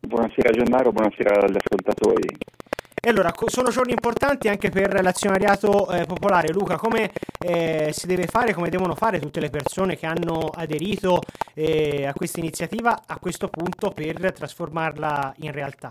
Buonasera Gennaro, buonasera agli ascoltatori. E allora, sono giorni importanti anche per l'azionariato popolare. Luca, come si deve fare, come devono fare tutte le persone che hanno aderito a questa iniziativa a questo punto per trasformarla in realtà?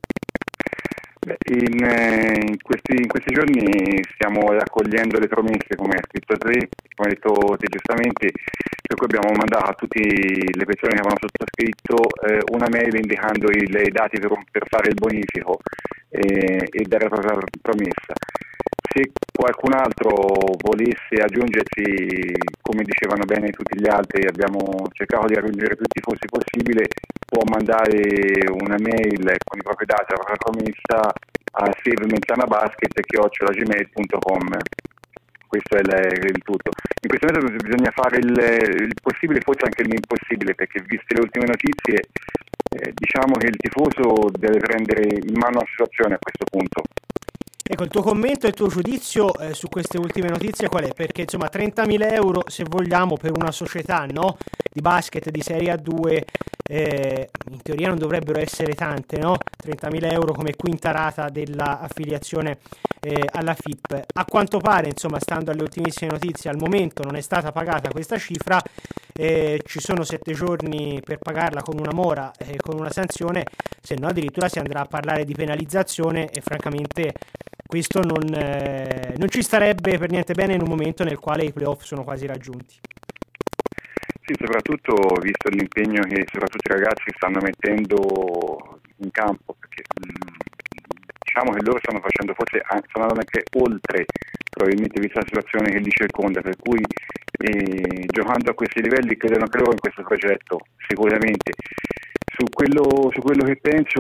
In questi giorni stiamo raccogliendo le promesse, come hai scritto te, come hai detto te giustamente, per cui abbiamo mandato a tutte le persone che avevano sottoscritto una mail indicando i dati per fare il bonifico e dare la propria promessa. Se qualcun altro volesse aggiungersi, come dicevano bene tutti gli altri, abbiamo cercato di raggiungere più tifosi possibile, può mandare una mail con i propri dati, la propria promessa a savementanabasket@gmail.com. Questo è il tutto. In questo momento bisogna fare il possibile, forse anche l'impossibile, perché viste le ultime notizie diciamo che il tifoso deve prendere in mano la situazione a questo punto. Ecco, il tuo commento e il tuo giudizio su queste ultime notizie qual è? Perché insomma 30.000 euro, se vogliamo, per una società, no, di basket di Serie A2 in teoria non dovrebbero essere tante, no? 30.000 euro come quinta rata dell'affiliazione alla FIP. A quanto pare, insomma, stando alle ultimissime notizie, al momento non è stata pagata questa cifra, ci sono 7 giorni per pagarla con una mora e con una sanzione, se no addirittura si andrà a parlare di penalizzazione e francamente questo non ci starebbe per niente bene in un momento nel quale i playoff sono quasi raggiunti. Sì, soprattutto visto l'impegno che soprattutto i ragazzi stanno mettendo in campo, perché diciamo che loro stanno facendo, forse stanno andando anche oltre, probabilmente vista la situazione che li circonda, per cui giocando a questi livelli credono anche loro in questo progetto, sicuramente. Su quello che penso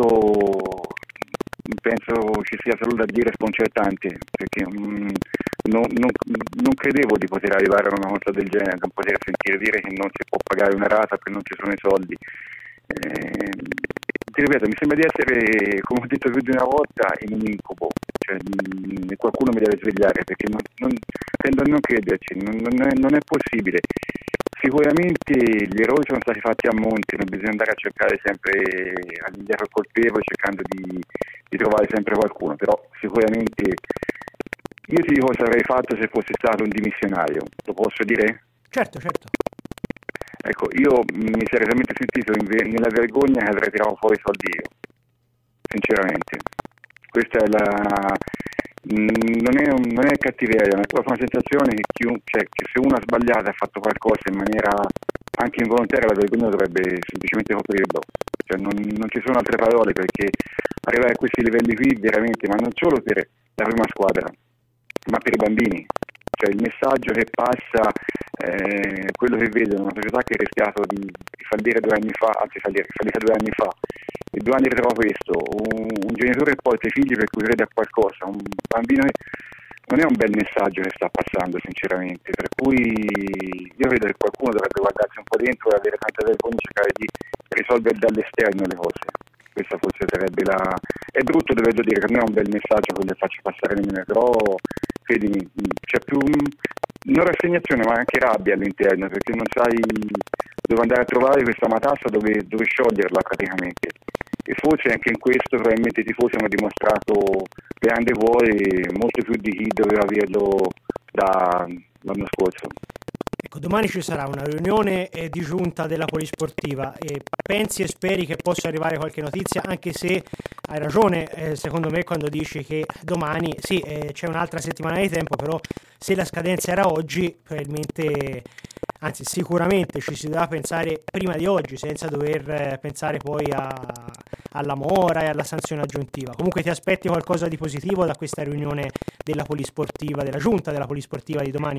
ci sia solo da dire sconcertante, perché non credevo di poter arrivare a una cosa del genere, non poter sentire dire che non si può pagare una rata perché non ci sono i soldi. Ti ripeto, mi sembra di essere, come ho detto più di una volta, in un incubo, cioè, qualcuno mi deve svegliare, perché tendo a non crederci, non è possibile. Sicuramente gli errori sono stati fatti a monte, non bisogna andare a cercare sempre all'indietro il colpevole cercando di trovare sempre qualcuno, però sicuramente io ti dico cosa avrei fatto se fossi stato un dimissionario, lo posso dire? Certo. Ecco, io mi sarei veramente sentito nella vergogna che avrei tirato fuori i soldi io, sinceramente. Questa è non è cattiveria, ma è proprio una sensazione che se uno ha sbagliato e ha fatto qualcosa in maniera anche involontaria, la vergogna dovrebbe semplicemente coprirlo. Cioè, non ci sono altre parole, perché arrivare a questi livelli qui veramente, ma non solo per la prima squadra, ma per i bambini. Cioè il messaggio che passa, quello che vedono, una società che ha rischiato di fallire 2 anni fa, anzi fallita 2 anni fa, e 2 anni ritrova questo, un genitore che porta i figli per cui crede a qualcosa, un bambino che non è un bel messaggio che sta passando sinceramente, per cui io vedo che qualcuno dovrebbe guardarsi un po' dentro e avere tanta vergogna e cercare di risolvere dall'esterno le cose. Questa forse sarebbe è brutto doverlo dire, che non è un bel messaggio che le faccio passare nemmeno, però credimi, c'è più non rassegnazione ma anche rabbia all'interno, perché non sai dove andare a trovare questa matassa, dove scioglierla praticamente. E forse anche in questo probabilmente i tifosi hanno dimostrato grande cuore, molto più di chi doveva averlo l'anno scorso. Ecco, domani ci sarà una riunione di giunta della Polisportiva e pensi e speri che possa arrivare qualche notizia, anche se hai ragione secondo me quando dici che domani sì, c'è un'altra settimana di tempo, però se la scadenza era oggi probabilmente, anzi sicuramente ci si doveva pensare prima di oggi senza dover pensare poi alla mora e alla sanzione aggiuntiva. Comunque ti aspetti qualcosa di positivo da questa riunione della Polisportiva, della giunta della Polisportiva di domani?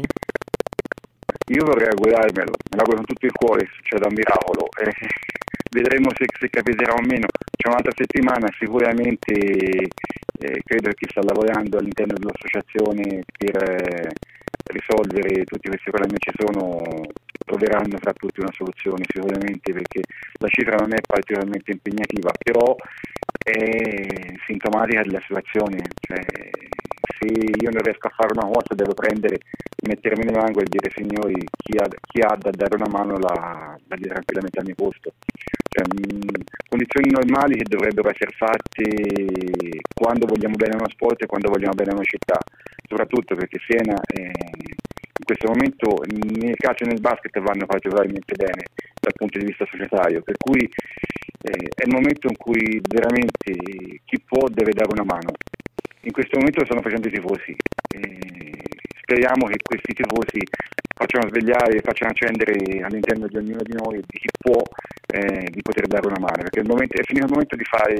Io vorrei augurarmelo, me l'auguro con tutto il cuore, succeda un miracolo. Vedremo se capiterà o meno. C'è un'altra settimana, sicuramente credo che chi sta lavorando all'interno dell'associazione per risolvere tutti questi problemi che ci sono troveranno tra tutti una soluzione sicuramente, perché la cifra non è particolarmente impegnativa, però è sintomatica della situazione. Cioè, se io non riesco a fare una cosa devo mettermi nell'angolo e dire signori, chi ha da dare una mano la dia tranquillamente al mio posto. condizioni normali che dovrebbero essere fatte quando vogliamo bene a uno sport e quando vogliamo bene a una città, soprattutto perché Siena in questo momento nel calcio e nel basket vanno particolarmente bene dal punto di vista societario, per cui è il momento in cui veramente chi può deve dare una mano. In questo momento lo stanno facendo i tifosi, speriamo che questi tifosi facciano svegliare, facciano accendere all'interno di ognuno di noi, di chi può, di poter dare una mano, perché è finito il momento di fare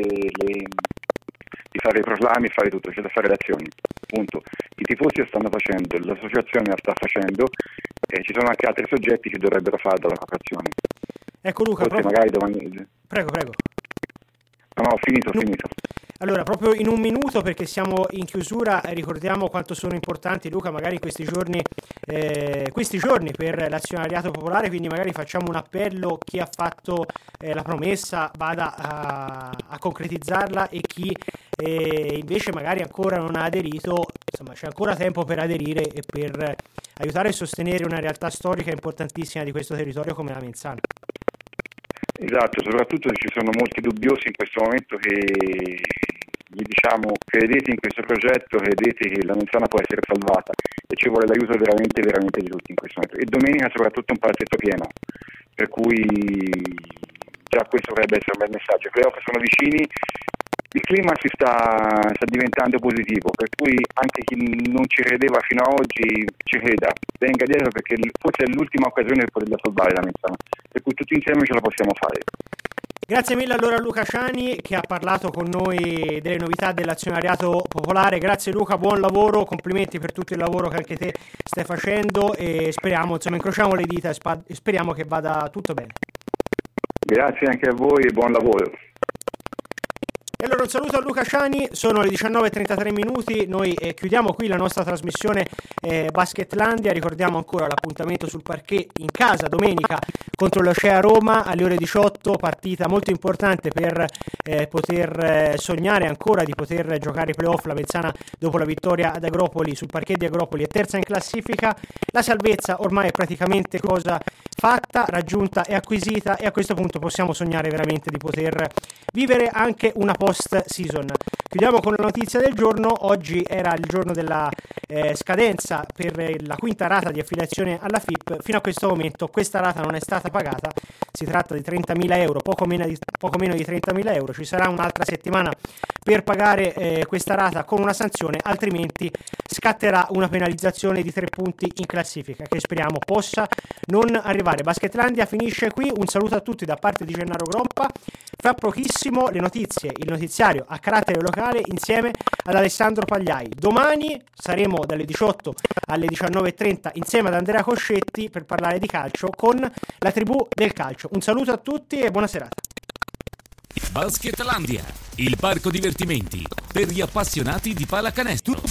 i proclami e fare tutto, c'è da fare le azioni, punto. I tifosi lo stanno facendo, l'associazione la sta facendo, ci sono anche altri soggetti che dovrebbero fare dalla cooperazione. Ecco Luca, magari domani... Prego. No, ho finito. Allora, proprio in un minuto, perché siamo in chiusura, ricordiamo quanto sono importanti, Luca, magari questi giorni per l'azionariato popolare, quindi magari facciamo un appello: chi ha fatto la promessa vada a concretizzarla, e chi invece magari ancora non ha aderito, insomma c'è ancora tempo per aderire e per aiutare e sostenere una realtà storica importantissima di questo territorio come la Menzana. Esatto, soprattutto se ci sono molti dubbiosi in questo momento che gli diciamo: credete in questo progetto, credete che la Menzana può essere salvata, e ci vuole l'aiuto veramente di tutti in questo momento. E domenica soprattutto un palazzetto pieno, per cui già questo dovrebbe essere un bel messaggio. I playoff sono vicini, il clima si sta diventando positivo, per cui anche chi non ci credeva fino ad oggi ci creda, venga dietro, perché forse è l'ultima occasione per poterla salvare la Menzana, per cui tutti insieme ce la possiamo fare. Grazie mille allora a Luca Ciani, che ha parlato con noi delle novità dell'azionariato popolare. Grazie Luca, buon lavoro, complimenti per tutto il lavoro che anche te stai facendo, e speriamo, insomma, incrociamo le dita e speriamo che vada tutto bene. Grazie anche a voi e buon lavoro. E allora un saluto a Luca Ciani, sono le 19:33 minuti, noi chiudiamo qui la nostra trasmissione Basketlandia. Ricordiamo ancora l'appuntamento sul parquet in casa domenica contro l'Ocea Roma alle ore 18, partita molto importante per poter sognare ancora di poter giocare i playoff. La Menzana, dopo la vittoria ad Agropoli, sul parquet di Agropoli, è terza in classifica, la salvezza ormai è praticamente cosa fatta, raggiunta e acquisita, e a questo punto possiamo sognare veramente di poter vivere anche una post-season. Chiudiamo con la notizia del giorno. Oggi era il giorno della scadenza per la quinta rata di affiliazione alla FIP. Fino a questo momento questa rata non è stata pagata, si tratta di 30.000 euro, poco meno di 30.000 euro. Ci sarà un'altra settimana per pagare questa rata con una sanzione, altrimenti scatterà una penalizzazione di 3 punti in classifica, che speriamo possa non arrivare. Basketlandia finisce qui, un saluto a tutti da parte di Gennaro Groppa. Fra pochissimo le notizie, il notiziario a carattere locale insieme ad Alessandro Pagliai. Domani saremo dalle 18 alle 19:30 insieme ad Andrea Coscetti per parlare di calcio con la tribù del calcio. Un saluto a tutti e buona serata. Basketlandia, il parco divertimenti per gli appassionati di pallacanestro.